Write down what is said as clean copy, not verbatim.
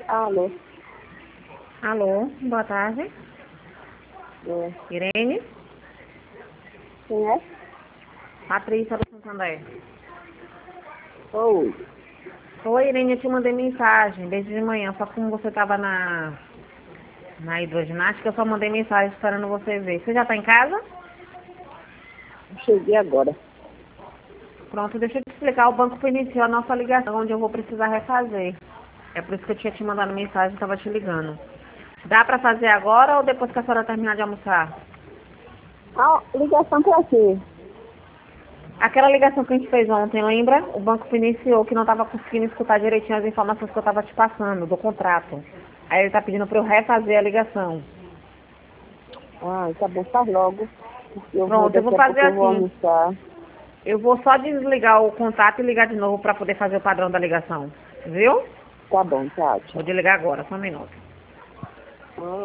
Alô? Alô, boa tarde. É. Irene? Quem é? Patrícia do Santander. Oi. Oi, Irene, eu te mandei mensagem desde de manhã, só que como você estava na hidroginástica, eu só mandei mensagem esperando você ver. Você já está em casa? Cheguei agora. Pronto, deixa eu te explicar. O banco iniciou a nossa ligação, onde eu vou precisar refazer. É por isso que eu tinha te mandado mensagem e estava te ligando. Dá para fazer agora ou depois que a senhora terminar de almoçar? Ah, ligação pra quê? Aquela ligação que a gente fez ontem, lembra? O banco iniciou que não estava conseguindo escutar direitinho as informações que eu estava te passando do contrato. Aí ele está pedindo para eu refazer a ligação. Ah, tá bom, faz logo. Pronto, eu vou Daqui a fazer pouco eu vou assim. almoçar. Eu vou só desligar o contato e ligar de novo para poder fazer o padrão da ligação. Viu? Tá bom, tchau, Vou tchau. desligar agora, só um minuto. Ah.